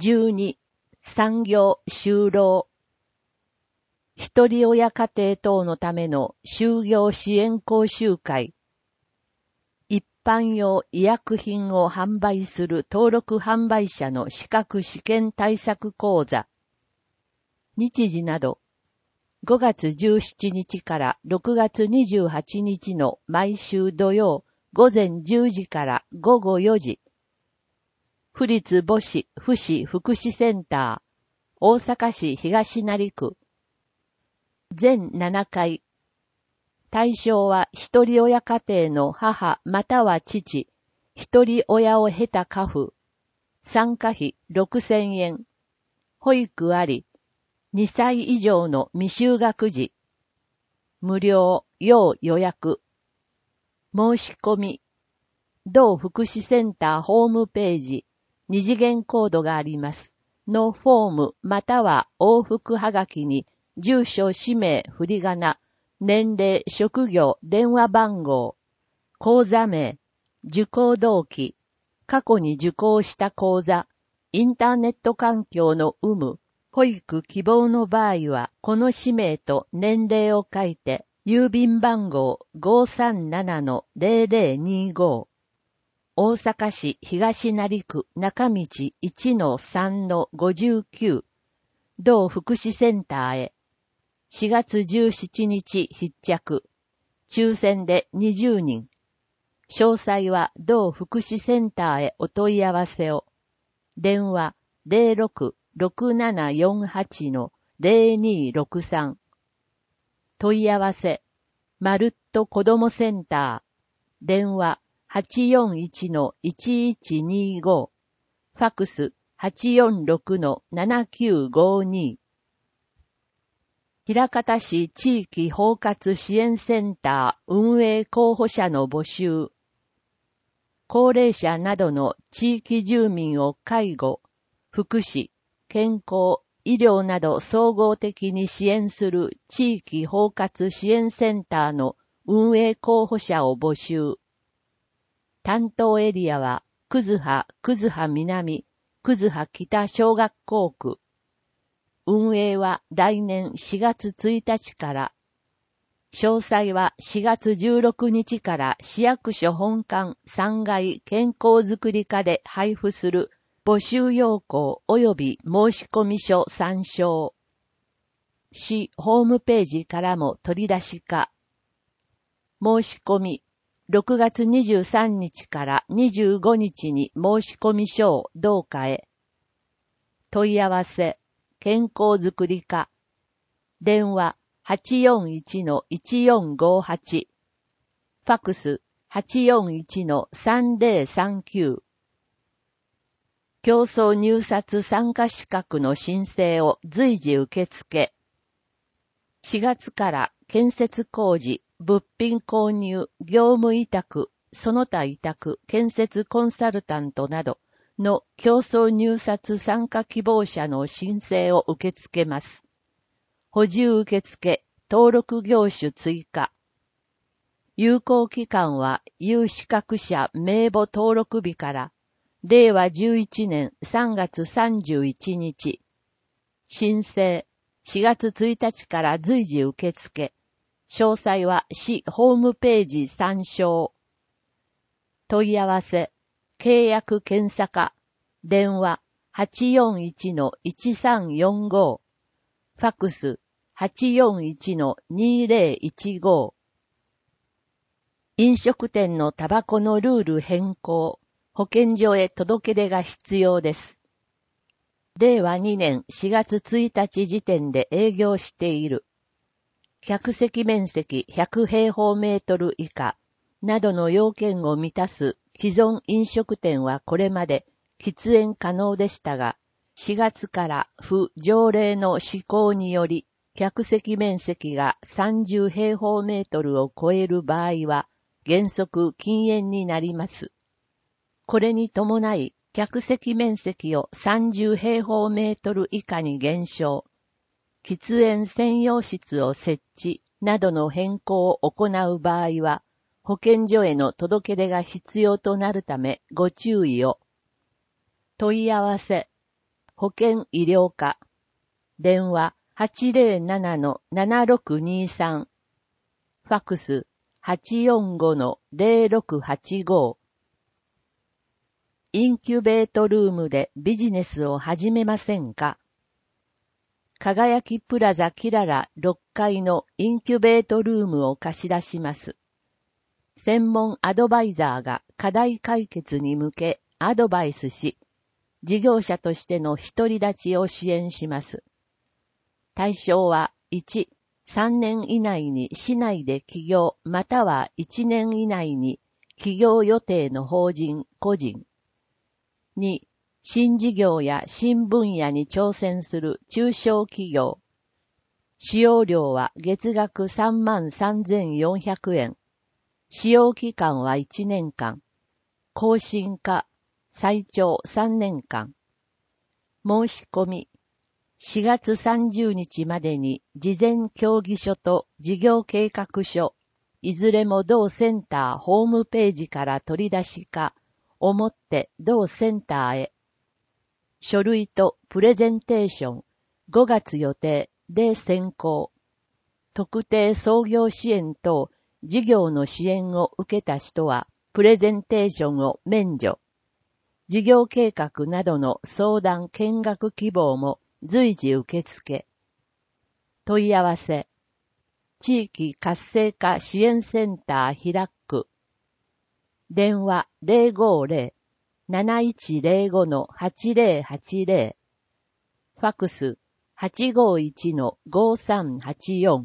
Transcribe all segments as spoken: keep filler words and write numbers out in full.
じゅうに、産業就労。一人親家庭等のための就業支援講習会。一般用医薬品を販売する登録販売者の資格試験対策講座。日時など、ごがつじゅうしちにちからろくがつにじゅうはちにちの毎週土曜午前じゅうじからごごよじ。府立母子福祉福祉センター、大阪市東成区。全ななかい。対象は一人親家庭の母または父、一人親を経た家父。参加費ろくせんえん。保育あり。にさい以上の未就学児。無料、要予約。申し込み。同福祉センターホームページ、二次元コードがあります。のフォームまたは往復はがきに、住所、氏名、振り仮名、年齢、職業、電話番号、講座名、受講動機、過去に受講した講座、インターネット環境の有無、保育希望の場合は、この氏名と年齢を書いて、郵便番号 ごーさんななのゼロゼロにご、大阪市東成区中道 いちのさんのごじゅうきゅう、同福祉センターへ。しがつじゅうしちにち必着。抽選でにじゅうにん。詳細は同福祉センターへお問い合わせを。電話 ゼロろく ろくななよんはち のゼロにろくさん。問い合わせ、まるっと子どもセンター。電話はちよんいちのいちいちにご。ファクスはちよんろくのななきゅうごに。枚方市地域包括支援センター運営候補者の募集。高齢者などの地域住民を介護、福祉、健康、医療など総合的に支援する地域包括支援センターの運営候補者を募集。担当エリアは、葛葉、葛葉南、葛葉北小学校区。運営は来年しがつついたちから。詳細はしがつじゅうろくにちから市役所本館さんがい健康づくり課で配布する募集要項及び申込書参照。市ホームページからも取り出しか。申し込み、ろくがつにじゅうさんにちからにじゅうごにちに申込書を同課へ。問い合わせ、健康づくり課。電話はちよんいちのいちよんごはち。ファクスはちよんいちのさんゼロさんきゅう。競争入札参加資格の申請を随時受付。しがつから建設工事、物品購入、業務委託、その他委託、建設コンサルタントなどの競争入札参加希望者の申請を受け付けます。補充受付、登録業種追加。有効期間は有資格者名簿登録日かられいわじゅういちねんさんがつさんじゅういちにち。申請しがつついたちから随時受付。詳細は市ホームページ参照。問い合わせ、契約検査課。電話はちよんいちのいちさんよんご。ファクスはちよんいちのにゼロいちご。飲食店のタバコのルール変更。保健所へ届け出が必要です。れいわにねんしがつついたち時点で営業している。客席面積ひゃくへいほうメートル以下などの要件を満たす既存飲食店はこれまで喫煙可能でしたが、しがつから府条例の施行により、客席面積がさんじゅうへいほうメートルを超える場合は、原則禁煙になります。これに伴い、客席面積をさんじゅうへいほうメートル以下に減少、喫煙専用室を設置などの変更を行う場合は、保健所への届け出が必要となるためご注意を。問い合わせ、 保健医療課。電話 はちゼロななのななろくにさん。ファクス はちよんごのゼロろくはちご。インキュベートルームでビジネスを始めませんか？輝きプラザキララろっかいのインキュベートルームを貸し出します。専門アドバイザーが課題解決に向けアドバイスし、事業者としての独り立ちを支援します。対象はいち、さんねん以内に市内で起業またはいちねん以内に起業予定の法人、個人。に、新事業や新分野に挑戦する中小企業。使用料は月額 さんまんさんぜんよんひゃくえん。使用期間はいちねんかん。更新化、最長さんねんかん。申し込み。しがつさんじゅうにちまでに事前協議書と事業計画書、いずれも同センターホームページから取り出しか、をもって同センターへ。書類とプレゼンテーション、ごがつ予定で選考。特定創業支援等、事業の支援を受けた人は、プレゼンテーションを免除。事業計画などの相談見学希望も随時受付。問い合わせ。地域活性化支援センターひらっく。電話 ゼロごゼロ なないちゼロごのはちゼロはちゼロ。ファクス はちごいちのごさんはちよん。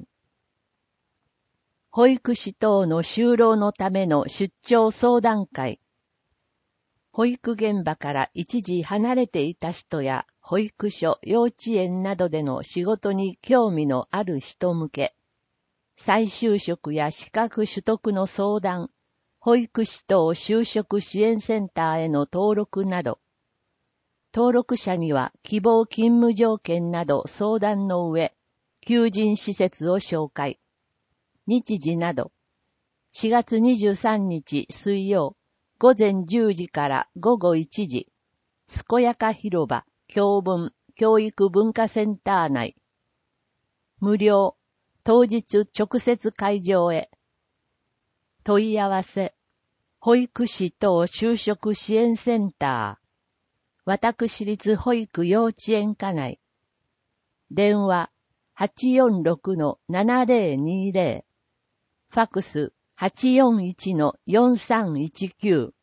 保育士等の就労のための出張相談会。保育現場から一時離れていた人や保育所、幼稚園などでの仕事に興味のある人向け。再就職や資格取得の相談。保育士等就職支援センターへの登録など、登録者には希望勤務条件など相談の上、求人施設を紹介。日時など、しがつにじゅうさんにち水曜、午前じゅうじから午後いちじ、健やか広場、教文、教育文化センター内。無料、当日直接会場へ。問い合わせ。保育士等就職支援センター。私立保育幼稚園課内。電話 はちよんろくのななゼロにゼロ。ファクス はちよんいちのよんさんいちきゅう。